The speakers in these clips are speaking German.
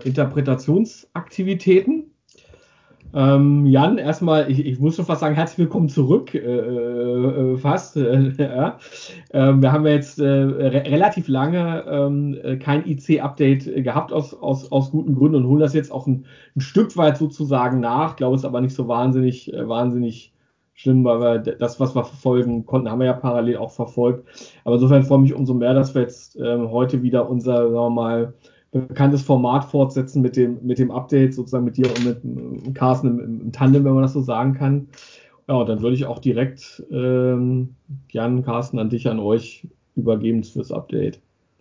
Interpretationsaktivitäten. Jan, erstmal, ich muss schon fast sagen, herzlich willkommen zurück, fast. Ja. Wir haben ja jetzt relativ lange kein IC-Update gehabt aus guten Gründen und holen das jetzt auch ein Stück weit sozusagen nach. Ich glaube, es ist aber nicht so wahnsinnig schlimm, weil wir das, was wir verfolgen konnten, haben wir ja parallel auch verfolgt. Aber insofern freue ich mich umso mehr, dass wir jetzt heute wieder unser, sagen wir mal, bekanntes Format fortsetzen mit dem Update, sozusagen mit dir und mit Carsten im Tandem, wenn man das so sagen kann. Ja, und dann würde ich auch direkt Jan, Carsten, an dich, an euch übergeben fürs Update.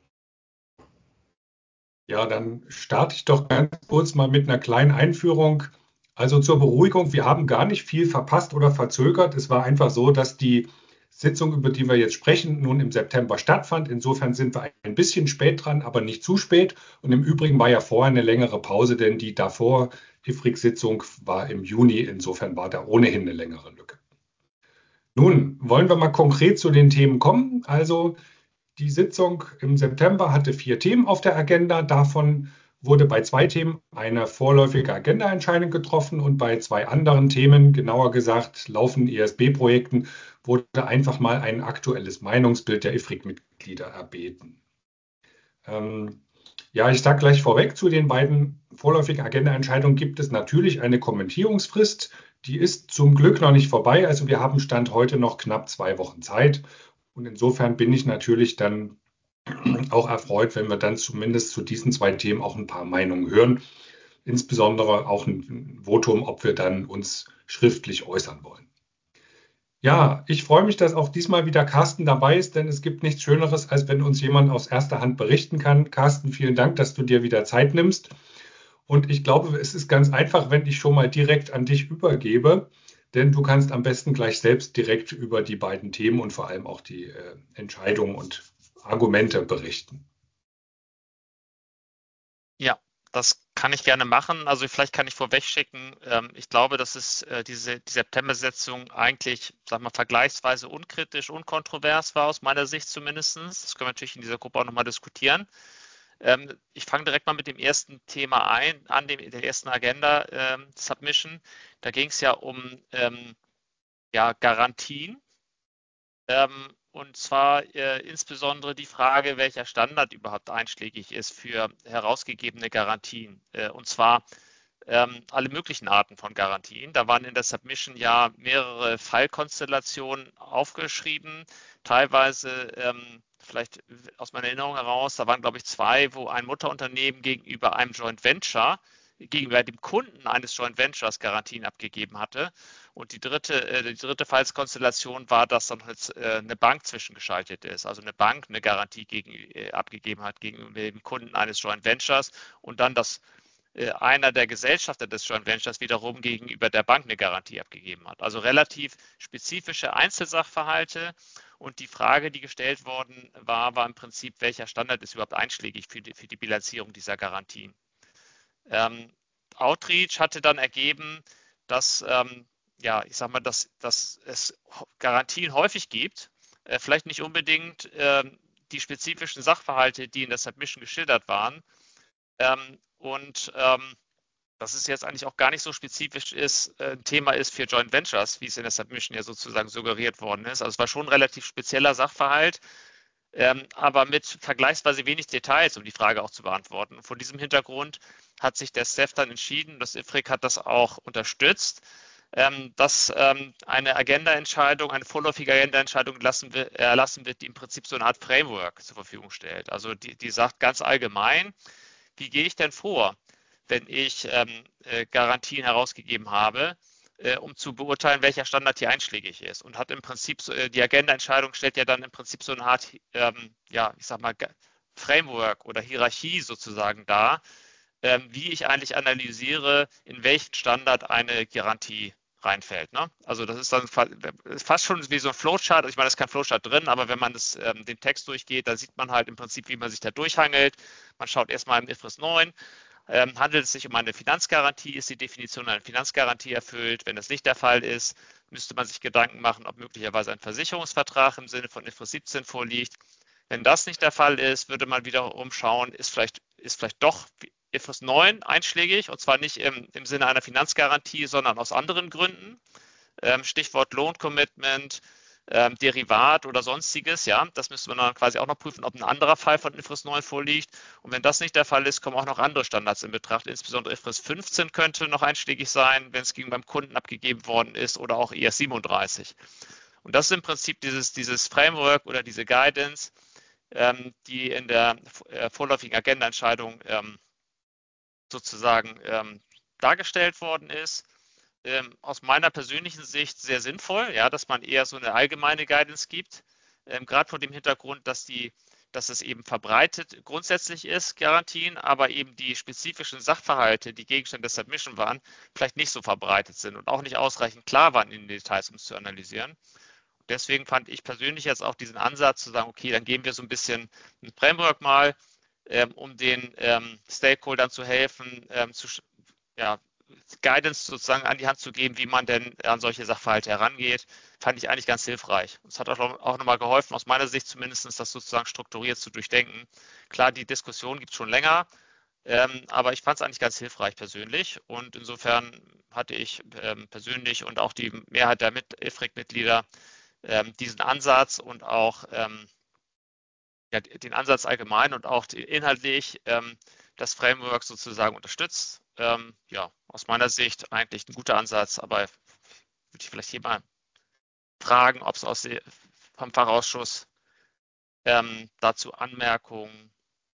Ja, dann starte ich doch ganz kurz mal mit einer kleinen Einführung. Also zur Beruhigung, wir haben gar nicht viel verpasst oder verzögert. Es war einfach so, dass die Sitzung, über die wir jetzt sprechen, nun im September stattfand. Insofern sind wir ein bisschen spät dran, aber nicht zu spät. Und im Übrigen war ja vorher eine längere Pause, denn die davor, die FRIC-Sitzung, war im Juni. Insofern war da ohnehin eine längere Lücke. Nun wollen wir mal konkret zu den Themen kommen. Also die Sitzung im September hatte 4 Themen auf der Agenda. Davon wurde bei 2 Themen eine vorläufige Agendaentscheidung getroffen und bei 2 anderen Themen, genauer gesagt laufenden ESB-Projekten, wurde einfach mal ein aktuelles Meinungsbild der IFRIC-Mitglieder erbeten. Ja, ich sage gleich vorweg, zu den beiden vorläufigen Agendaentscheidungen gibt es natürlich eine Kommentierungsfrist. Die ist zum Glück noch nicht vorbei. Also wir haben Stand heute noch knapp 2 Wochen Zeit. Und insofern bin ich natürlich dann auch erfreut, wenn wir dann zumindest zu diesen 2 Themen auch ein paar Meinungen hören. Insbesondere auch ein Votum, ob wir dann uns schriftlich äußern wollen. Ja, ich freue mich, dass auch diesmal wieder Carsten dabei ist, denn es gibt nichts Schöneres, als wenn uns jemand aus erster Hand berichten kann. Carsten, vielen Dank, dass du dir wieder Zeit nimmst. Und ich glaube, es ist ganz einfach, wenn ich schon mal direkt an dich übergebe, denn du kannst am besten gleich selbst direkt über die beiden Themen und vor allem auch die Entscheidungen und Argumente berichten. Ja, das kann ich gerne machen. Also vielleicht kann ich vorweg schicken, ich glaube, dass es die September-Sitzung eigentlich, sag mal, vergleichsweise unkritisch, unkontrovers war, aus meiner Sicht zumindest. Das können wir natürlich in dieser Gruppe auch nochmal diskutieren. Ich fange direkt mal mit dem ersten Thema an, der ersten Agenda-Submission. Da ging es ja um Garantien. Und zwar insbesondere die Frage, welcher Standard überhaupt einschlägig ist für herausgegebene Garantien. Und zwar alle möglichen Arten von Garantien. Da waren in der Submission ja mehrere Fallkonstellationen aufgeschrieben, teilweise vielleicht aus meiner Erinnerung heraus, da waren glaube ich 2, wo ein Mutterunternehmen gegenüber einem Joint Venture, gegenüber dem Kunden eines Joint Ventures Garantien abgegeben hatte. Und die dritte Fallskonstellation war, dass dann eine Bank zwischengeschaltet ist, also eine Bank eine Garantie abgegeben hat gegenüber dem Kunden eines Joint Ventures und dann einer der Gesellschafter des Joint Ventures wiederum gegenüber der Bank eine Garantie abgegeben hat. Also relativ spezifische Einzelsachverhalte. Und die Frage, die gestellt worden war im Prinzip, welcher Standard ist überhaupt einschlägig für die Bilanzierung dieser Garantien. Outreach hatte dann ergeben, dass ich sag mal, dass es Garantien häufig gibt, vielleicht nicht unbedingt die spezifischen Sachverhalte, die in der Submission geschildert waren. Dass es jetzt eigentlich auch gar nicht so spezifisch ein Thema ist für Joint Ventures, wie es in der Submission ja sozusagen suggeriert worden ist. Also es war schon ein relativ spezieller Sachverhalt, aber mit vergleichsweise wenig Details, um die Frage auch zu beantworten. Vor diesem Hintergrund hat sich der STEF dann entschieden, das IFRIC hat das auch unterstützt, dass eine Agendaentscheidung, eine vorläufige Agendaentscheidung erlassen wird, die im Prinzip so eine Art Framework zur Verfügung stellt. Also die sagt ganz allgemein, wie gehe ich denn vor, wenn ich Garantien herausgegeben habe, um zu beurteilen, welcher Standard hier einschlägig ist. Und hat im Prinzip, die Agendaentscheidung stellt ja dann im Prinzip so eine Art, ich sag mal, Framework oder Hierarchie sozusagen dar, wie ich eigentlich analysiere, in welchen Standard eine Garantie reinfällt. Ne? Also das ist dann fast schon wie so ein Flowchart. Also ich meine, es ist kein Flowchart drin, aber wenn man den Text durchgeht, dann sieht man halt im Prinzip, wie man sich da durchhangelt. Man schaut erstmal im IFRS 9, handelt es sich um eine Finanzgarantie, ist die Definition einer Finanzgarantie erfüllt? Wenn das nicht der Fall ist, müsste man sich Gedanken machen, ob möglicherweise ein Versicherungsvertrag im Sinne von IFRS 17 vorliegt. Wenn das nicht der Fall ist, würde man wiederum schauen, ist vielleicht doch IFRS 9 einschlägig, und zwar nicht im Sinne einer Finanzgarantie, sondern aus anderen Gründen. Stichwort Loan Commitment, Derivat oder sonstiges, ja, das müsste man dann quasi auch noch prüfen, ob ein anderer Fall von IFRS 9 vorliegt. Und wenn das nicht der Fall ist, kommen auch noch andere Standards in Betracht. Insbesondere IFRS 15 könnte noch einschlägig sein, wenn es beim Kunden abgegeben worden ist, oder auch IAS 37. Und das ist im Prinzip dieses Framework oder diese Guidance, die in der vorläufigen Agenda-Entscheidung sozusagen dargestellt worden ist. Aus meiner persönlichen Sicht sehr sinnvoll, ja, dass man eher so eine allgemeine Guidance gibt, gerade vor dem Hintergrund, dass es eben verbreitet grundsätzlich ist, Garantien, aber eben die spezifischen Sachverhalte, die Gegenstand der Submission waren, vielleicht nicht so verbreitet sind und auch nicht ausreichend klar waren in den Details, um es zu analysieren. Deswegen fand ich persönlich jetzt auch diesen Ansatz zu sagen, okay, dann geben wir so ein bisschen ein Framework mal, um den Stakeholdern zu helfen, ja, Guidance sozusagen an die Hand zu geben, wie man denn an solche Sachverhalte herangeht, fand ich eigentlich ganz hilfreich. Es hat auch nochmal geholfen, aus meiner Sicht zumindest, das sozusagen strukturiert zu durchdenken. Klar, die Diskussion gibt es schon länger, aber ich fand es eigentlich ganz hilfreich persönlich, und insofern hatte ich persönlich und auch die Mehrheit der IFRIC-Mitglieder diesen Ansatz und auch ja, den Ansatz allgemein und auch inhaltlich das Framework sozusagen unterstützt. Ja, aus meiner Sicht eigentlich ein guter Ansatz, aber würde ich vielleicht hier mal fragen, ob es vom Fachausschuss dazu Anmerkungen,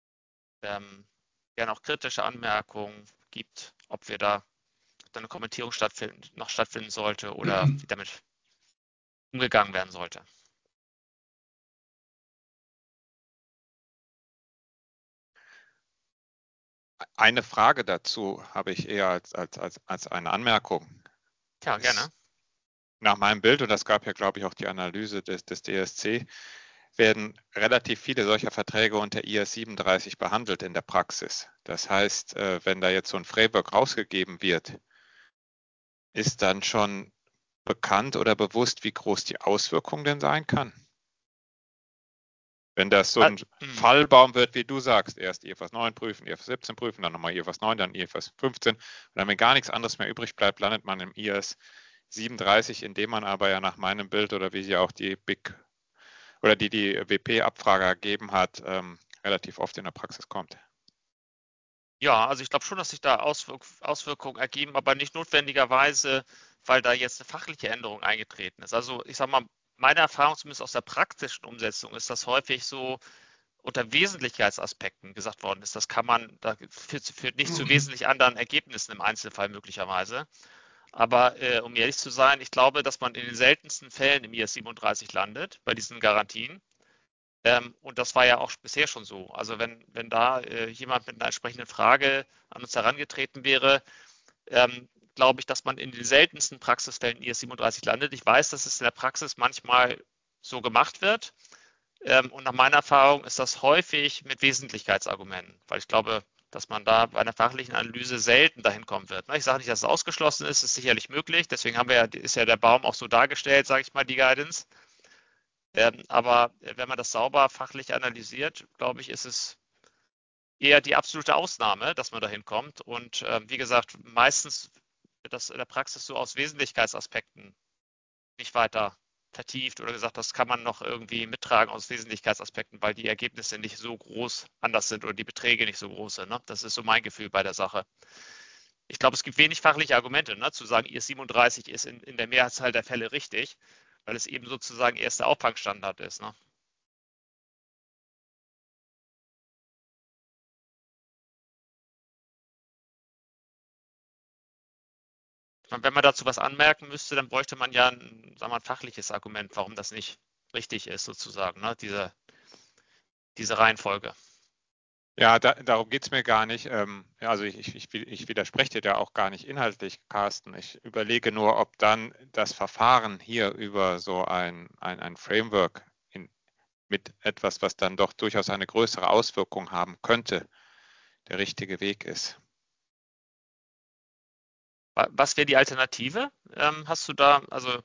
gerne auch kritische Anmerkungen gibt, ob wir da eine Kommentierung noch stattfinden sollte oder wie damit umgegangen werden sollte. Eine Frage dazu habe ich eher als eine Anmerkung. Ja, gerne. Nach meinem Bild, und das gab ja, glaube ich, auch die Analyse des DSC, werden relativ viele solcher Verträge unter IAS 37 behandelt in der Praxis. Das heißt, wenn da jetzt so ein Framework rausgegeben wird, ist dann schon bekannt oder bewusst, wie groß die Auswirkung denn sein kann? Wenn das so ein Fallbaum wird, wie du sagst, erst IFRS 9 prüfen, IFRS 17 prüfen, dann nochmal IFRS 9, dann IFRS 15, und dann, wenn gar nichts anderes mehr übrig bleibt, landet man im IAS 37, indem man aber ja nach meinem Bild, oder wie sie auch die WP-Abfrage ergeben hat, relativ oft in der Praxis kommt. Ja, also ich glaube schon, dass sich da Auswirkungen ergeben, aber nicht notwendigerweise, weil da jetzt eine fachliche Änderung eingetreten ist. Also ich sage mal, meine Erfahrung zumindest aus der praktischen Umsetzung ist, dass häufig so unter Wesentlichkeitsaspekten gesagt worden ist. Da führt nicht zu wesentlich anderen Ergebnissen im Einzelfall möglicherweise. Aber um ehrlich zu sein, ich glaube, dass man in den seltensten Fällen im IAS 37 landet, bei diesen Garantien. Und das war ja auch bisher schon so. Also wenn da jemand mit einer entsprechenden Frage an uns herangetreten wäre, glaube ich, dass man in den seltensten Praxisfällen IAS 37 landet. Ich weiß, dass es in der Praxis manchmal so gemacht wird. Und nach meiner Erfahrung ist das häufig mit Wesentlichkeitsargumenten, weil ich glaube, dass man da bei einer fachlichen Analyse selten dahin kommen wird. Ich sage nicht, dass es ausgeschlossen ist, ist sicherlich möglich. Deswegen ist ja der Baum auch so dargestellt, sage ich mal, die Guidance. Aber wenn man das sauber fachlich analysiert, glaube ich, ist es eher die absolute Ausnahme, dass man dahin kommt. Und wie gesagt, meistens wird das in der Praxis so aus Wesentlichkeitsaspekten nicht weiter vertieft oder gesagt, das kann man noch irgendwie mittragen aus Wesentlichkeitsaspekten, weil die Ergebnisse nicht so groß anders sind oder die Beträge nicht so groß sind. Ne? Das ist so mein Gefühl bei der Sache. Ich glaube, es gibt wenig fachliche Argumente, ne, zu sagen, IAS 37 ist in der Mehrzahl der Fälle richtig, weil es eben sozusagen erst der Auffangstandard ist. Ne? Wenn man dazu was anmerken müsste, dann bräuchte man ja sagen wir mal, ein fachliches Argument, warum das nicht richtig ist, sozusagen, ne? Diese Reihenfolge. Ja, darum geht es mir gar nicht. Also ich widerspreche dir da auch gar nicht inhaltlich, Carsten. Ich überlege nur, ob dann das Verfahren hier über so ein Framework mit etwas, was dann doch durchaus eine größere Auswirkung haben könnte, der richtige Weg ist. Was wäre die Alternative? Hast du da, also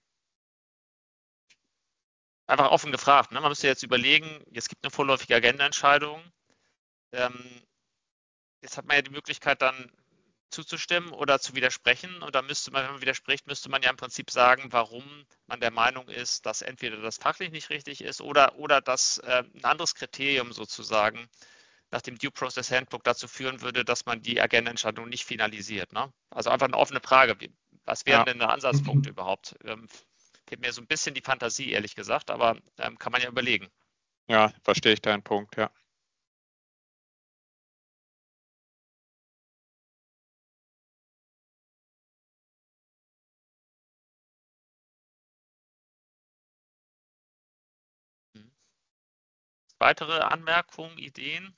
einfach offen gefragt, ne? Man müsste jetzt überlegen, es gibt eine vorläufige Agendaentscheidung. Jetzt hat man ja die Möglichkeit dann zuzustimmen oder zu widersprechen. Und da müsste man, wenn man widerspricht, müsste man ja im Prinzip sagen, warum man der Meinung ist, dass entweder das fachlich nicht richtig ist oder dass ein anderes Kriterium sozusagen nach dem Due Process Handbook dazu führen würde, dass man die Agendaentscheidung nicht finalisiert. Ne? Also einfach eine offene Frage. Was wären denn da Ansatzpunkte überhaupt? Fehlt mir so ein bisschen die Fantasie, ehrlich gesagt, aber kann man ja überlegen. Ja, verstehe ich deinen Punkt, ja. Weitere Anmerkungen, Ideen?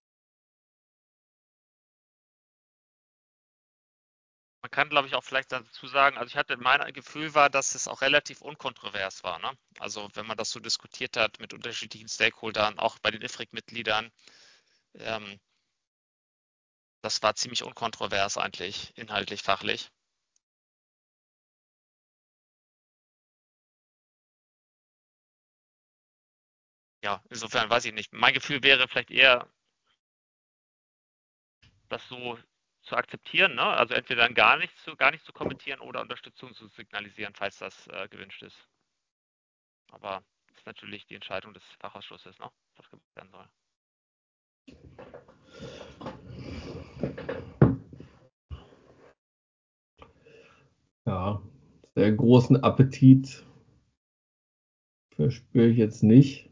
Man kann, glaube ich, auch vielleicht dazu sagen, also mein Gefühl war, dass es auch relativ unkontrovers war. Ne? Also wenn man das so diskutiert hat mit unterschiedlichen Stakeholdern, auch bei den IFRIC-Mitgliedern, ähm, das war ziemlich unkontrovers eigentlich, inhaltlich, fachlich. Ja, insofern weiß ich nicht. Mein Gefühl wäre vielleicht eher, das so zu akzeptieren, ne? Also entweder dann gar nicht zu kommentieren oder Unterstützung zu signalisieren, falls das gewünscht ist. Aber das ist natürlich die Entscheidung des Fachausschusses, ne? Was gemacht werden soll. Ja, sehr großen Appetit verspüre ich jetzt nicht.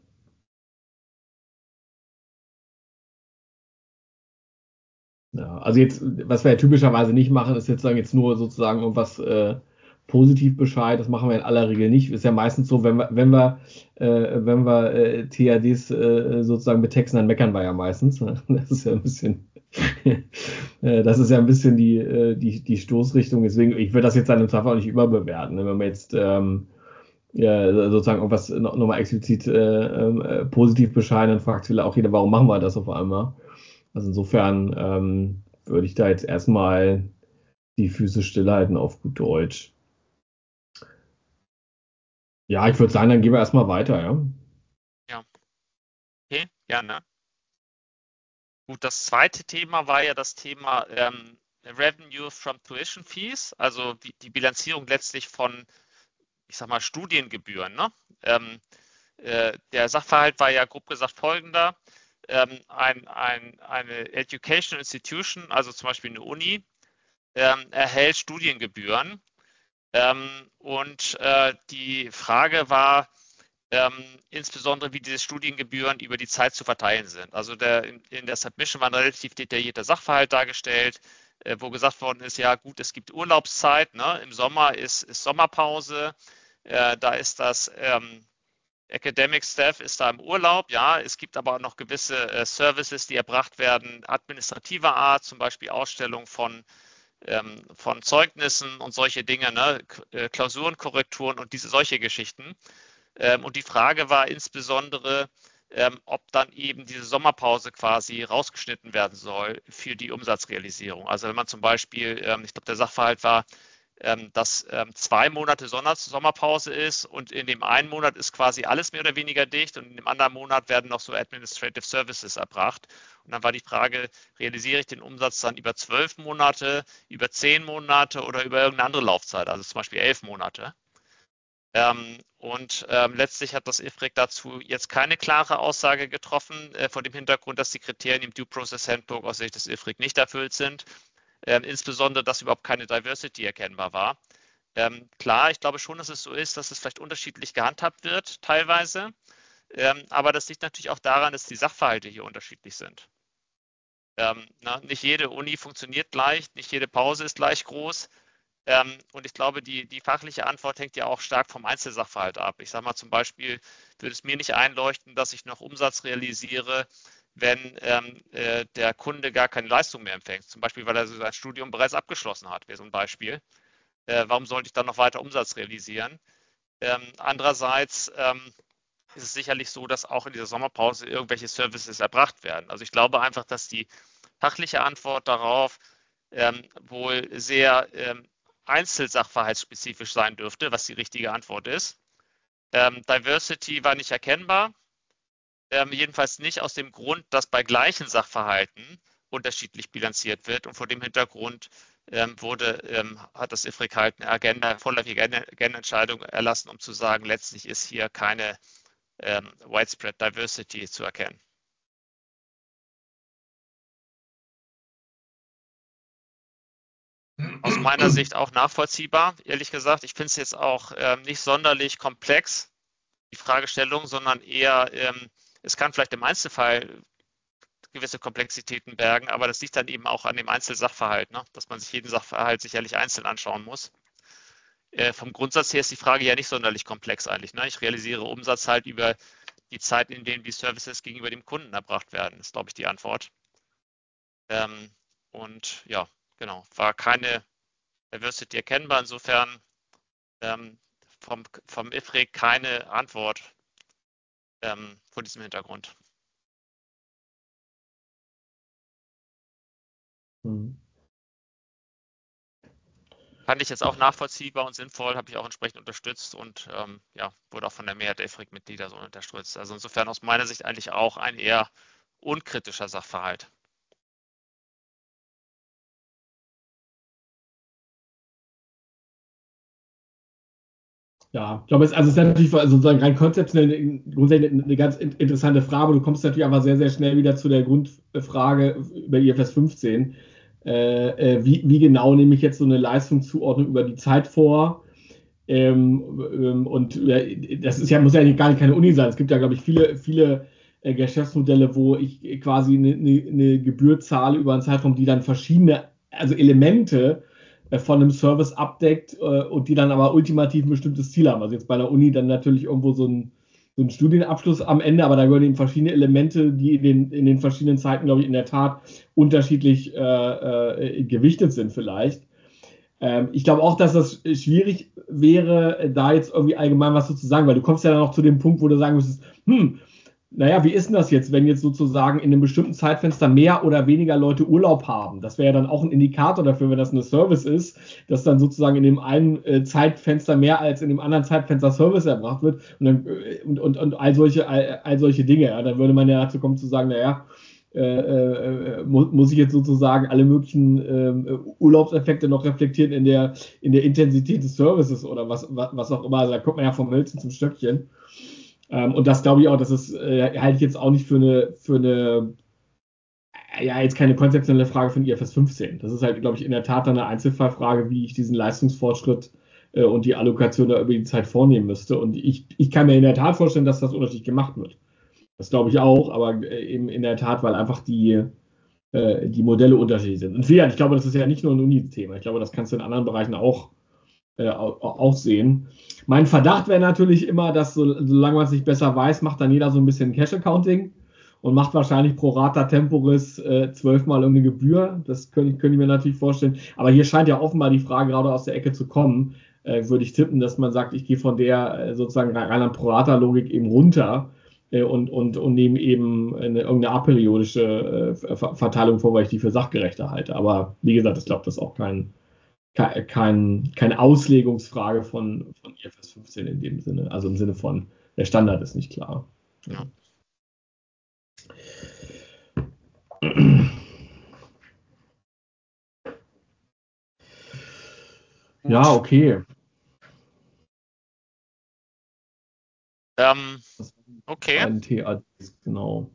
Ja, also jetzt, was wir ja typischerweise nicht machen, ist jetzt sagen jetzt nur sozusagen irgendwas Positivbescheid. Das machen wir in aller Regel nicht. Ist ja meistens so, wenn wir TADs sozusagen betexten, dann meckern wir ja meistens. Das ist ja ein bisschen, das ist ja ein bisschen die Stoßrichtung. Deswegen, ich würde das jetzt dann im Zweifel auch nicht überbewerten. Ne? Wenn man jetzt ja, sozusagen irgendwas nochmal explizit positiv bescheiden, dann fragt sich auch jeder, warum machen wir das auf einmal? Also insofern würde ich da jetzt erstmal die Füße stillhalten auf gut Deutsch. Ja, ich würde sagen, dann gehen wir erstmal weiter, ja. Ja, okay, gerne. Gut, das zweite Thema war ja das Thema Revenue from Tuition Fees, also die Bilanzierung letztlich von, ich sag mal, Studiengebühren. Ne? Der Sachverhalt war ja grob gesagt folgender. Eine Educational Institution, also zum Beispiel eine Uni, erhält Studiengebühren. Und die Frage war insbesondere, wie diese Studiengebühren über die Zeit zu verteilen sind. Also in der Submission war ein relativ detaillierter Sachverhalt dargestellt, wo gesagt worden ist, ja gut, es gibt Urlaubszeit, ne? Im Sommer ist Sommerpause, da ist das Academic Staff ist da im Urlaub, ja. Es gibt aber auch noch gewisse Services, die erbracht werden, administrativer Art, zum Beispiel Ausstellung von Zeugnissen und solche Dinge, ne? Klausurenkorrekturen und solche Geschichten. Und die Frage war insbesondere, ob dann eben diese Sommerpause quasi rausgeschnitten werden soll für die Umsatzrealisierung. Also wenn man zum Beispiel, ich glaube, der Sachverhalt war, dass 2 Monate Sommerpause ist und in dem einen Monat ist quasi alles mehr oder weniger dicht und in dem anderen Monat werden noch so Administrative Services erbracht. Und dann war die Frage, realisiere ich den Umsatz dann über 12 Monate, über 10 Monate oder über irgendeine andere Laufzeit, also zum Beispiel 11 Monate. Letztlich hat das IFRIC dazu jetzt keine klare Aussage getroffen, vor dem Hintergrund, dass die Kriterien im Due Process Handbook aus Sicht des IFRIC nicht erfüllt sind. Insbesondere, dass überhaupt keine Diversity erkennbar war. Klar, ich glaube schon, dass es so ist, dass es vielleicht unterschiedlich gehandhabt wird, teilweise. Aber das liegt natürlich auch daran, dass die Sachverhalte hier unterschiedlich sind. Nicht jede Uni funktioniert gleich, nicht jede Pause ist gleich groß. Und ich glaube, die fachliche Antwort hängt ja auch stark vom Einzelsachverhalt ab. Ich sage mal zum Beispiel, würde es mir nicht einleuchten, dass ich noch Umsatz realisiere, wenn der Kunde gar keine Leistung mehr empfängt. Zum Beispiel, weil er sein Studium bereits abgeschlossen hat, wäre so ein Beispiel. Warum sollte ich dann noch weiter Umsatz realisieren? Andererseits ist es sicherlich so, dass auch in dieser Sommerpause irgendwelche Services erbracht werden. Also ich glaube einfach, dass die fachliche Antwort darauf wohl sehr einzelsachverhaltsspezifisch sein dürfte, was die richtige Antwort ist. Diversity war nicht erkennbar, jedenfalls nicht aus dem Grund, dass bei gleichen Sachverhalten unterschiedlich bilanziert wird. Und vor dem Hintergrund hat das IFRIC halt eine vorläufige Agendaentscheidung erlassen, um zu sagen, letztlich ist hier keine Widespread Diversity zu erkennen. Aus meiner Sicht auch nachvollziehbar, ehrlich gesagt. Ich finde es jetzt auch nicht sonderlich komplex, die Fragestellung, sondern eher, es kann vielleicht im Einzelfall gewisse Komplexitäten bergen, aber das liegt dann eben auch an dem Einzelsachverhalt, ne? Dass man sich jeden Sachverhalt sicherlich einzeln anschauen muss. Vom Grundsatz her ist die Frage ja nicht sonderlich komplex eigentlich, ne? Ich realisiere Umsatz halt über die Zeit, in denen die Services gegenüber dem Kunden erbracht werden, ist, glaube ich, die Antwort. Und ja, genau, war keine Diversity erkennbar. Insofern vom IFRIC keine Antwort vor diesem Hintergrund. Fand ich jetzt auch nachvollziehbar und sinnvoll, habe ich auch entsprechend unterstützt und ja, wurde auch von der Mehrheit der IFRIC-Mitglieder so unterstützt. Also insofern aus meiner Sicht eigentlich auch ein eher unkritischer Sachverhalt. Ja, ich glaube, es ist natürlich sozusagen rein konzeptionell grundsätzlich eine ganz interessante Frage. Du kommst natürlich aber sehr, sehr schnell wieder zu der Grundfrage über IFRS 15. Wie genau nehme ich jetzt so eine Leistungszuordnung über die Zeit vor? Und das ist ja, muss ja gar nicht keine Uni sein. Es gibt ja, glaube ich, viele Geschäftsmodelle, wo ich quasi eine Gebühr zahle über einen Zeitraum, die dann verschiedene, also Elemente von einem Service abdeckt und die dann aber ultimativ ein bestimmtes Ziel haben. Also jetzt bei der Uni dann natürlich irgendwo so ein Studienabschluss am Ende, aber da gehören eben verschiedene Elemente, die in den verschiedenen Zeiten, glaube ich, in der Tat unterschiedlich gewichtet sind vielleicht. Ich glaube auch, dass das schwierig wäre, da jetzt irgendwie allgemein was so zu sagen, weil du kommst ja dann auch zu dem Punkt, wo du sagen müsstest, naja, wie ist denn das jetzt, wenn jetzt sozusagen in einem bestimmten Zeitfenster mehr oder weniger Leute Urlaub haben? Das wäre ja dann auch ein Indikator dafür, wenn das eine Service ist, dass dann sozusagen in dem einen Zeitfenster mehr als in dem anderen Zeitfenster Service erbracht wird und all solche Dinge. Ja, dann würde man ja dazu kommen zu sagen, naja, muss ich jetzt sozusagen alle möglichen Urlaubseffekte noch reflektieren in der Intensität des Services oder was auch immer. Also da kommt man ja vom Hölzchen zum Stöckchen. Und das glaube ich auch, das ist, halte ich jetzt auch nicht für eine, ja, jetzt keine konzeptionelle Frage von IFRS 15. Das ist halt, glaube ich, in der Tat dann eine Einzelfallfrage, wie ich diesen Leistungsfortschritt und die Allokation da über die Zeit vornehmen müsste. Und ich kann mir in der Tat vorstellen, dass das unterschiedlich gemacht wird. Das glaube ich auch, aber eben in der Tat, weil einfach die Modelle unterschiedlich sind. Und ich glaube, das ist ja nicht nur ein Uni-Thema. Ich glaube, das kannst du in anderen Bereichen auch sehen. Mein Verdacht wäre natürlich immer, dass solange man es nicht besser weiß, macht dann jeder so ein bisschen Cash-Accounting und macht wahrscheinlich pro Rata Temporis 12-mal irgendeine Gebühr. Das könnte ich mir natürlich vorstellen. Aber hier scheint ja offenbar die Frage gerade aus der Ecke zu kommen. Würde ich tippen, dass man sagt, ich gehe von der sozusagen rein pro Rata-Logik eben runter und nehme eben irgendeine aperiodische Verteilung vor, weil ich die für sachgerechter halte. Aber wie gesagt, ich glaube, das ist auch keine Auslegungsfrage von IFRS 15 in dem Sinne. Also im Sinne von, der Standard ist nicht klar. Ja. Ja, okay. Okay. Ein TAD, genau.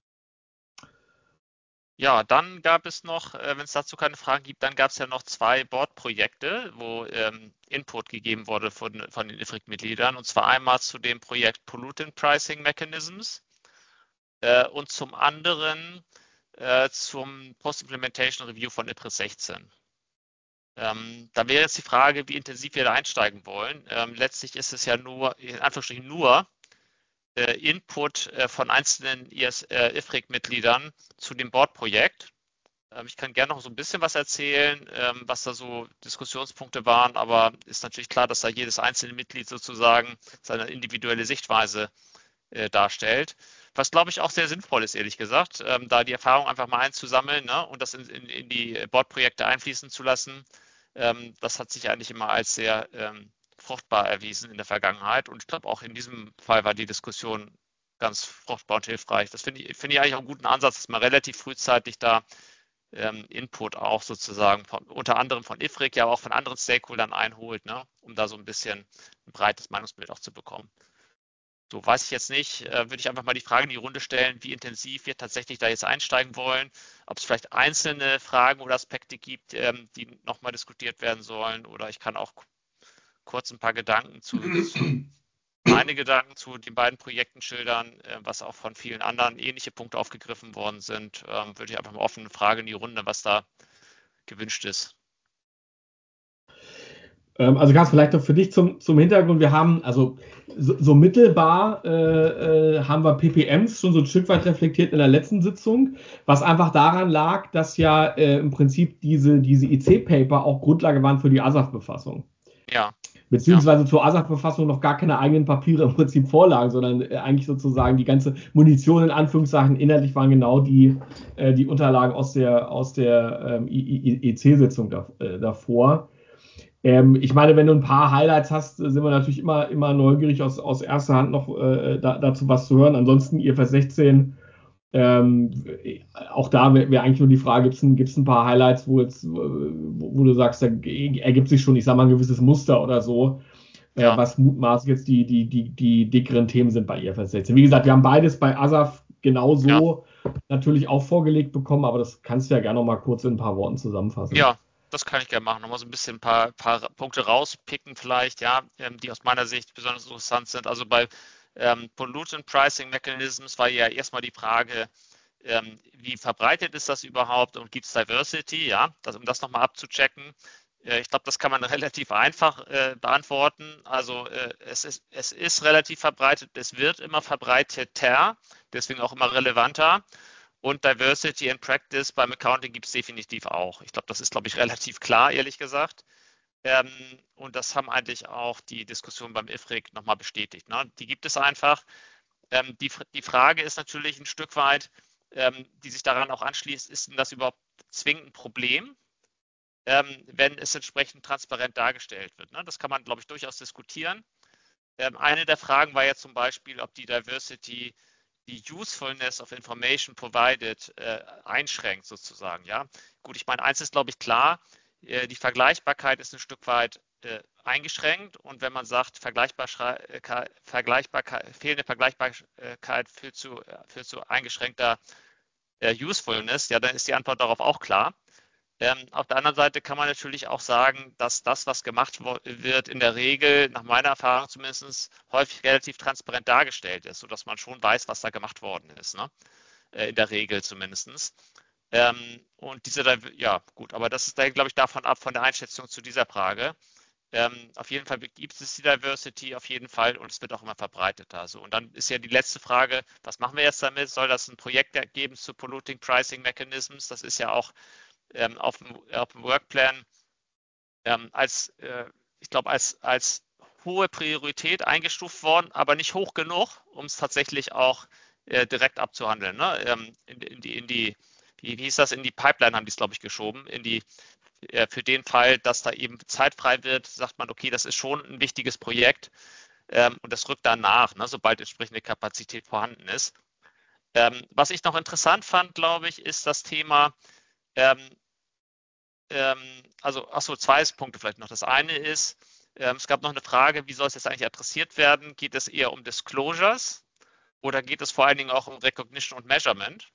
Ja, dann gab es noch, wenn es dazu keine Fragen gibt, dann gab es ja noch 2 Board-Projekte, wo Input gegeben wurde von den IFRIC-Mitgliedern, und zwar einmal zu dem Projekt Pollutant Pricing Mechanisms und zum anderen zum Post-Implementation Review von IFRS 16. Da wäre jetzt die Frage, wie intensiv wir da einsteigen wollen. Letztlich ist es ja nur, in Anführungsstrichen nur, Input von einzelnen IFRIC-Mitgliedern zu dem Board-Projekt. Ich kann gerne noch so ein bisschen was erzählen, was da so Diskussionspunkte waren, aber ist natürlich klar, dass da jedes einzelne Mitglied sozusagen seine individuelle Sichtweise darstellt. Was, glaube ich, auch sehr sinnvoll ist, ehrlich gesagt, da die Erfahrung einfach mal einzusammeln, ne, und das in die Board-Projekte einfließen zu lassen. Das hat sich eigentlich immer als sehr fruchtbar erwiesen in der Vergangenheit. Und ich glaube, auch in diesem Fall war die Diskussion ganz fruchtbar und hilfreich. Das finde ich eigentlich auch einen guten Ansatz, dass man relativ frühzeitig da Input auch sozusagen unter anderem von IFRIC, ja aber auch von anderen Stakeholdern einholt, ne, um da so ein bisschen ein breites Meinungsbild auch zu bekommen. So, weiß ich jetzt nicht, würde ich einfach mal die Frage in die Runde stellen, wie intensiv wir tatsächlich da jetzt einsteigen wollen, ob es vielleicht einzelne Fragen oder Aspekte gibt, die nochmal diskutiert werden sollen, oder ich kann auch kurz ein paar Gedanken meine Gedanken zu den beiden Projekten schildern, was auch von vielen anderen ähnliche Punkte aufgegriffen worden sind. Würde ich einfach mal offene Frage in die Runde, was da gewünscht ist. Also ganz vielleicht noch für dich zum Hintergrund. Wir haben also so mittelbar haben wir PPMs schon so ein Stück weit reflektiert in der letzten Sitzung, was einfach daran lag, dass ja im Prinzip diese IC-Paper auch Grundlage waren für die ASAF-Befassung. Ja. Beziehungsweise zur ASAF-Befassung noch gar keine eigenen Papiere im Prinzip vorlagen, sondern eigentlich sozusagen die ganze Munition in Anführungszeichen inhaltlich waren genau die Unterlagen aus der IC-Sitzung davor. Ich meine, wenn du ein paar Highlights hast, sind wir natürlich immer neugierig aus erster Hand noch dazu was zu hören. Ansonsten IFRS 16, auch da wäre eigentlich nur die Frage, gibt es ein paar Highlights, wo du sagst, da ergibt sich schon, ich sag mal, ein gewisses Muster oder so, was mutmaßlich jetzt die dickeren Themen sind bei IFRS 16. Wie gesagt, wir haben beides bei ASAF genauso natürlich auch vorgelegt bekommen, aber das kannst du ja gerne noch mal kurz in ein paar Worten zusammenfassen. Ja, das kann ich gerne machen. Nochmal so ein bisschen ein paar Punkte rauspicken vielleicht, ja, die aus meiner Sicht besonders interessant sind. Also bei Pollutant Pricing Mechanisms war ja erstmal die Frage, wie verbreitet ist das überhaupt und gibt es Diversity, ja, um das nochmal abzuchecken. Ich glaube, das kann man relativ einfach beantworten. Also es ist relativ verbreitet, es wird immer verbreiteter, deswegen auch immer relevanter. Und Diversity in Practice beim Accounting gibt es definitiv auch. Ich glaube, das ist, glaube ich, relativ klar, ehrlich gesagt. Und das haben eigentlich auch die Diskussionen beim IFRIC nochmal bestätigt. Ne? Die gibt es einfach. Die Frage ist natürlich ein Stück weit, die sich daran auch anschließt, ist denn das überhaupt zwingend ein Problem, wenn es entsprechend transparent dargestellt wird? Ne? Das kann man, glaube ich, durchaus diskutieren. Eine der Fragen war ja zum Beispiel, ob die Diversity die Usefulness of Information provided einschränkt sozusagen. Ja, gut, ich meine, eins ist, glaube ich, klar, die Vergleichbarkeit ist ein Stück weit eingeschränkt, und wenn man sagt, fehlende Vergleichbarkeit führt zu eingeschränkter Usefulness, ja, dann ist die Antwort darauf auch klar. Auf der anderen Seite kann man natürlich auch sagen, dass das, was gemacht wird, in der Regel, nach meiner Erfahrung zumindest, häufig relativ transparent dargestellt ist, sodass man schon weiß, was da gemacht worden ist, ne? In der Regel zumindest. Und ja gut, aber das ist, glaube ich, davon ab, von der Einschätzung zu dieser Frage. Auf jeden Fall gibt es die Diversity, auf jeden Fall, und es wird auch immer verbreiteter. So. Und dann ist ja die letzte Frage, was machen wir jetzt damit? Soll das ein Projekt geben zu Polluting Pricing Mechanisms? Das ist ja auch auf dem Workplan ich glaube, als hohe Priorität eingestuft worden, aber nicht hoch genug, um es tatsächlich auch direkt abzuhandeln. Ne? Wie hieß das, in die Pipeline haben die es, glaube ich, geschoben, für den Fall, dass da eben Zeit frei wird, sagt man, okay, das ist schon ein wichtiges Projekt, und das rückt dann nach, ne, sobald entsprechende Kapazität vorhanden ist. Was ich noch interessant fand, glaube ich, ist das Thema, zwei Punkte vielleicht noch. Das eine ist, es gab noch eine Frage, wie soll es jetzt eigentlich adressiert werden? Geht es eher um Disclosures oder geht es vor allen Dingen auch um Recognition und Measurement?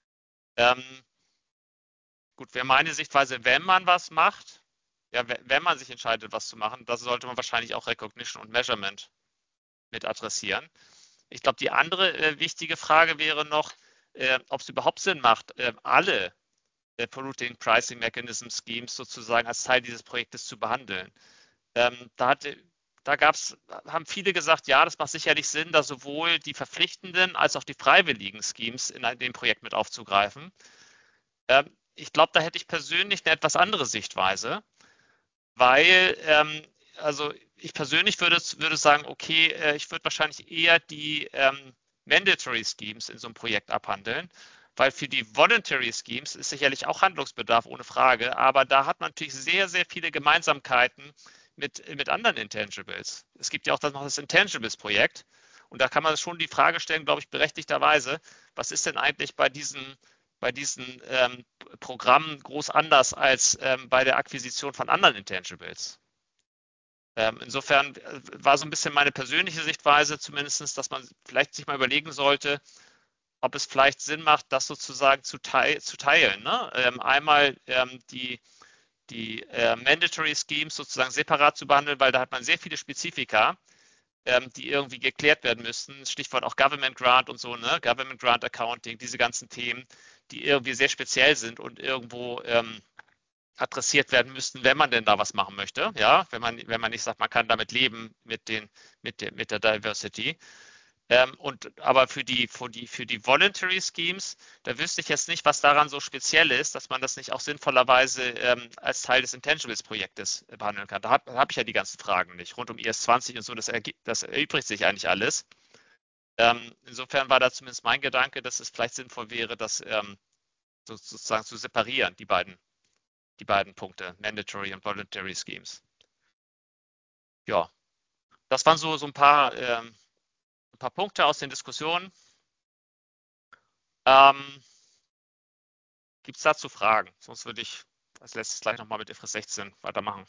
Gut, wäre meine Sichtweise, wenn man was macht, ja, wenn man sich entscheidet, was zu machen, das sollte man wahrscheinlich auch Recognition und Measurement mit adressieren. Ich glaube, die andere wichtige Frage wäre noch, ob es überhaupt Sinn macht, alle Polluting Pricing Mechanism Schemes sozusagen als Teil dieses Projektes zu behandeln. Haben viele gesagt, ja, das macht sicherlich Sinn, da sowohl die verpflichtenden als auch die freiwilligen Schemes in dem Projekt mit aufzugreifen. Ich glaube, da hätte ich persönlich eine etwas andere Sichtweise, weil, also ich persönlich würde sagen, okay, ich würde wahrscheinlich eher die Mandatory Schemes in so einem Projekt abhandeln, weil für die Voluntary Schemes ist sicherlich auch Handlungsbedarf, ohne Frage, aber da hat man natürlich sehr, sehr viele Gemeinsamkeiten mit anderen Intangibles. Es gibt ja auch noch das Intangibles-Projekt, und da kann man schon die Frage stellen, glaube ich, berechtigterweise, was ist denn eigentlich bei diesen Programmen groß anders als bei der Akquisition von anderen Intangibles. Insofern war so ein bisschen meine persönliche Sichtweise zumindest, dass man vielleicht sich mal überlegen sollte, ob es vielleicht Sinn macht, das sozusagen zu teilen. Ne? Einmal die Mandatory Schemes sozusagen separat zu behandeln, weil da hat man sehr viele Spezifika, die irgendwie geklärt werden müssten. Stichwort auch Government Grant und so, ne? Government Grant Accounting, diese ganzen Themen, die irgendwie sehr speziell sind und irgendwo adressiert werden müssten, wenn man denn da was machen möchte. Ja, wenn man nicht sagt, man kann damit leben mit der Diversity. Aber für die Voluntary Schemes, da wüsste ich jetzt nicht, was daran so speziell ist, dass man das nicht auch sinnvollerweise als Teil des Intangibles-Projektes behandeln kann. Da hab ich ja die ganzen Fragen nicht. Rund um IS-20 und so, das erübrigt sich eigentlich alles. Insofern war da zumindest mein Gedanke, dass es vielleicht sinnvoll wäre, das sozusagen zu separieren, die beiden Punkte, Mandatory und Voluntary Schemes. Ja, das waren so ein paar Punkte aus den Diskussionen. Gibt es dazu Fragen? Sonst würde ich als letztes gleich nochmal mit IFRS 16 weitermachen.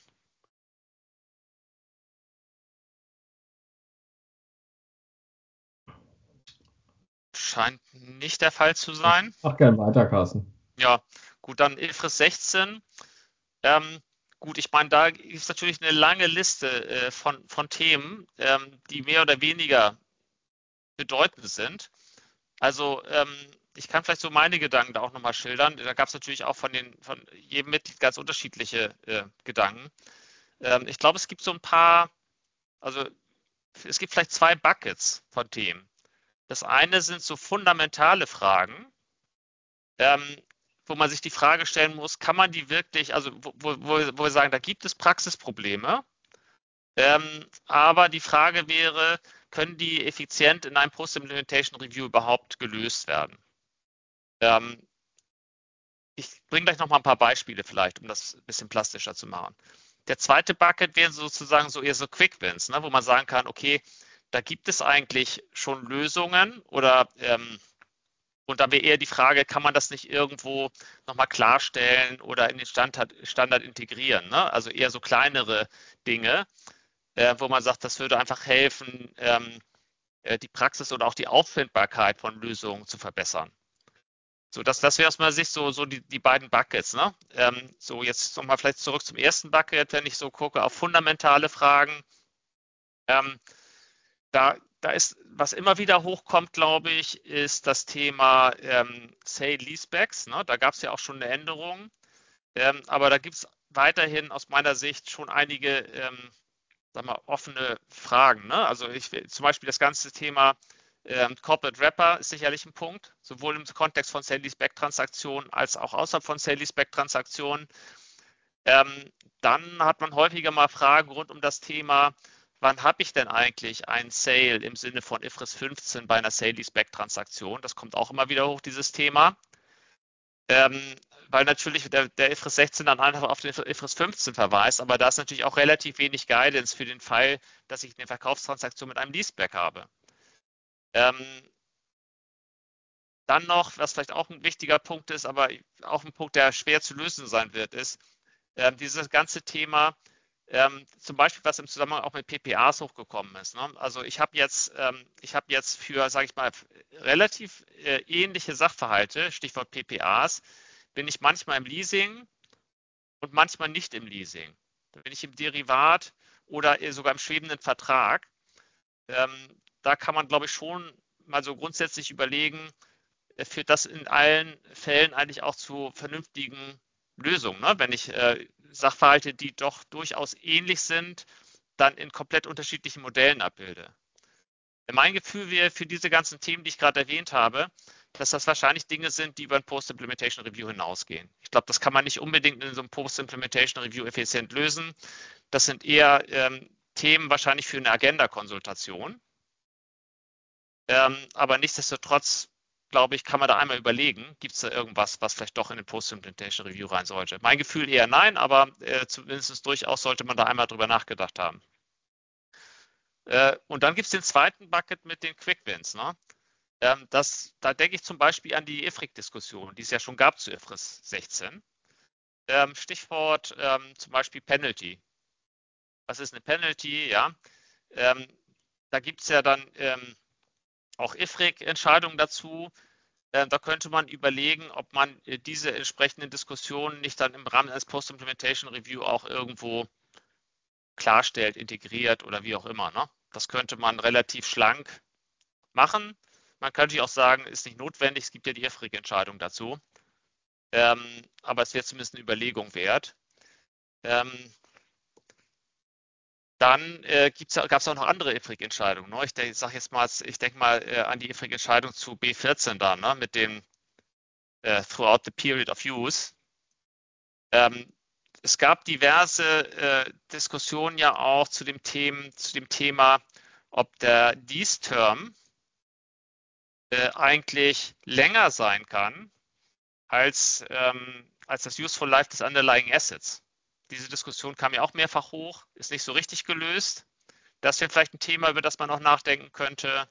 Scheint nicht der Fall zu sein. Mach gern weiter, Carsten. Ja, gut, dann IFRS 16. Gut, ich meine, da gibt es natürlich eine lange Liste von Themen, die mehr oder weniger bedeutend sind. Also ich kann vielleicht so meine Gedanken da auch nochmal schildern. Da gab es natürlich auch von jedem Mitglied ganz unterschiedliche Gedanken. Ich glaube, es gibt so ein paar, also es gibt vielleicht 2 Buckets von Themen. Das eine sind so fundamentale Fragen, wo man sich die Frage stellen muss, kann man die wirklich, also wo wir sagen, da gibt es Praxisprobleme, aber die Frage wäre, können die effizient in einem Post-Implementation Review überhaupt gelöst werden? Ich bringe gleich noch mal ein paar Beispiele vielleicht, um das ein bisschen plastischer zu machen. Der zweite Bucket wäre sozusagen so eher so Quick Wins, ne, wo man sagen kann, okay, da gibt es eigentlich schon Lösungen oder und da wäre eher die Frage, kann man das nicht irgendwo nochmal klarstellen oder in den Standard integrieren? Ne? Also eher so kleinere Dinge, wo man sagt, das würde einfach helfen, die Praxis oder auch die Auffindbarkeit von Lösungen zu verbessern. So, das wäre aus meiner Sicht so die beiden Buckets. Ne? So, jetzt nochmal vielleicht zurück zum ersten Bucket, wenn ich so gucke auf fundamentale Fragen. Da ist, was immer wieder hochkommt, glaube ich, ist das Thema Sale-Leasebacks. Ne? Da gab es ja auch schon eine Änderung. Aber da gibt es weiterhin aus meiner Sicht schon einige sag mal, offene Fragen. Ne? Also zum Beispiel das ganze Thema Corporate Wrapper ist sicherlich ein Punkt, sowohl im Kontext von Sale-Leaseback-Transaktionen als auch außerhalb von Sale-Leaseback-Transaktionen. Dann hat man häufiger mal Fragen rund um das Thema, wann habe ich denn eigentlich einen Sale im Sinne von IFRS 15 bei einer Sale-Leaseback-Transaktion? Das kommt auch immer wieder hoch, dieses Thema. Weil natürlich der IFRS 16 dann einfach auf den IFRS 15 verweist, aber da ist natürlich auch relativ wenig Guidance für den Fall, dass ich eine Verkaufstransaktion mit einem Leaseback habe. Dann noch, was vielleicht auch ein wichtiger Punkt ist, aber auch ein Punkt, der schwer zu lösen sein wird, ist dieses ganze Thema, zum Beispiel, was im Zusammenhang auch mit PPAs hochgekommen ist. Ne? Also ich habe jetzt für, sage ich mal, relativ ähnliche Sachverhalte, Stichwort PPAs, bin ich manchmal im Leasing und manchmal nicht im Leasing. Da bin ich im Derivat oder sogar im schwebenden Vertrag. Da kann man, glaube ich, schon mal so grundsätzlich überlegen, führt das in allen Fällen eigentlich auch zu vernünftigen Lösungen. Ne? Wenn ich Sachverhalte, die doch durchaus ähnlich sind, dann in komplett unterschiedlichen Modellen abbilde. Mein Gefühl wäre für diese ganzen Themen, die ich gerade erwähnt habe, dass das wahrscheinlich Dinge sind, die über ein Post-Implementation Review hinausgehen. Ich glaube, das kann man nicht unbedingt in so einem Post-Implementation Review effizient lösen. Das sind eher Themen wahrscheinlich für eine Agenda-Konsultation. Aber nichtsdestotrotz, glaube ich, kann man da einmal überlegen, gibt es da irgendwas, was vielleicht doch in den Post-Implementation Review rein sollte. Mein Gefühl eher nein, aber zumindest durchaus sollte man da einmal drüber nachgedacht haben. Und dann gibt es den zweiten Bucket mit den Quick Wins. Ne? Da denke ich zum Beispiel an die IFRIC-Diskussion, die es ja schon gab zu IFRS 16. Stichwort zum Beispiel Penalty. Was ist eine Penalty? Ja, da gibt es ja dann auch IFRIC-Entscheidungen dazu. Da könnte man überlegen, ob man diese entsprechenden Diskussionen nicht dann im Rahmen eines Post-Implementation Review auch irgendwo klarstellt, integriert oder wie auch immer. Ne? Das könnte man relativ schlank machen. Man könnte auch sagen, ist nicht notwendig, es gibt ja die IFRIC-Entscheidung dazu. Aber es wäre zumindest eine Überlegung wert. Dann gab es auch noch andere IFRIC-Entscheidungen. Ne? Ich denke mal an die IFRIC-Entscheidung zu B14 da, ne? Mit dem Throughout the Period of Use. Es gab diverse Diskussionen ja auch zu dem Thema, ob der Lease-Term eigentlich länger sein kann als das Useful Life des Underlying Assets. Diese Diskussion kam ja auch mehrfach hoch, ist nicht so richtig gelöst. Das wäre vielleicht ein Thema, über das man noch nachdenken könnte.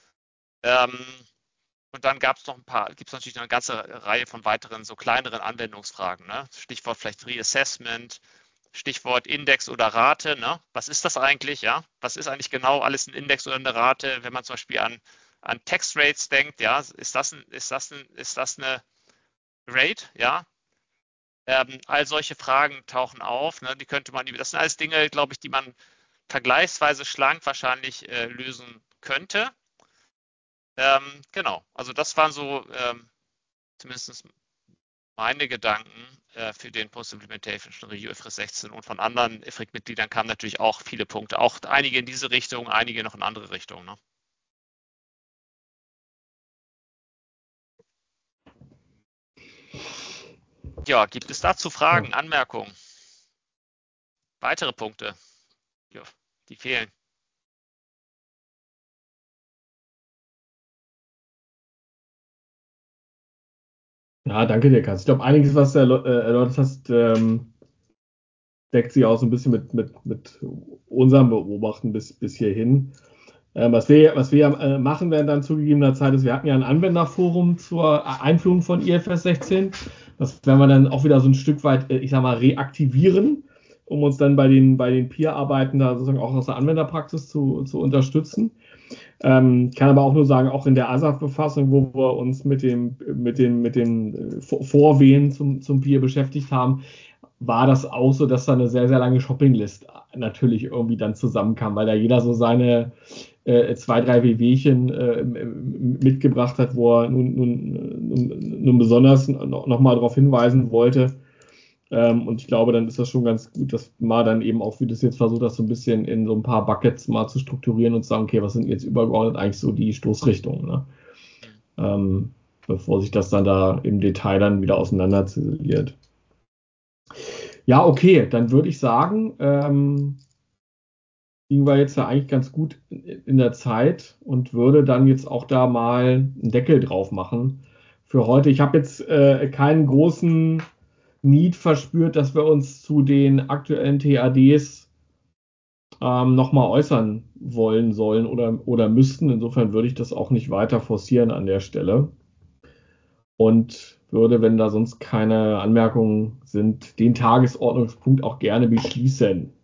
Und dann gibt es natürlich noch eine ganze Reihe von weiteren, so kleineren Anwendungsfragen. Ne? Stichwort vielleicht Reassessment, Stichwort Index oder Rate. Ne? Was ist das eigentlich? Ja? Was ist eigentlich genau alles ein Index oder eine Rate? Wenn man zum Beispiel an Tax Rates denkt, ja, ist das eine Rate? Ja? All solche Fragen tauchen auf. Ne? Das sind alles Dinge, glaube ich, die man vergleichsweise schlank wahrscheinlich lösen könnte. Genau, also das waren so zumindest meine Gedanken für den Post-Implementation Review IFRS 16 und von anderen IFRIC-Mitgliedern kamen natürlich auch viele Punkte, auch einige in diese Richtung, einige noch in andere Richtungen. Ne? Ja, gibt es dazu Fragen, Anmerkungen, weitere Punkte, ja, die fehlen? Ja, danke dir, Katz. Ich glaube, einiges, was du erläutert hast, deckt sich auch so ein bisschen mit unserem Beobachten bis hierhin. Was wir machen werden dann zu gegebener Zeit ist, wir hatten ja ein Anwenderforum zur Einführung von IFRS 16. Das werden wir dann auch wieder so ein Stück weit, ich sag mal, reaktivieren, um uns dann bei den Peer-Arbeiten da sozusagen auch aus der Anwenderpraxis zu unterstützen. Kann aber auch nur sagen, auch in der ASAF-Befassung, wo wir uns mit den Vorwehen zum Peer beschäftigt haben, war das auch so, dass da eine sehr, sehr lange Shoppinglist natürlich irgendwie dann zusammenkam, weil da jeder so seine 2, 3 Wehwehchen mitgebracht hat, wo er nun besonders noch mal darauf hinweisen wollte. Und ich glaube, dann ist das schon ganz gut, dass man dann eben auch, wie du es jetzt versucht hast, so ein bisschen in so ein paar Buckets mal zu strukturieren und zu sagen, okay, was sind jetzt übergeordnet eigentlich so die Stoßrichtungen, ne? Bevor sich das dann da im Detail dann wieder auseinander ziseliert. Ja, okay, dann würde ich sagen, liegen wir jetzt ja eigentlich ganz gut in der Zeit und würde dann jetzt auch da mal einen Deckel drauf machen für heute. Ich habe jetzt keinen großen Need verspürt, dass wir uns zu den aktuellen TADs nochmal äußern sollen oder müssten. Insofern würde ich das auch nicht weiter forcieren an der Stelle. Und würde, wenn da sonst keine Anmerkungen sind, den Tagesordnungspunkt auch gerne beschließen.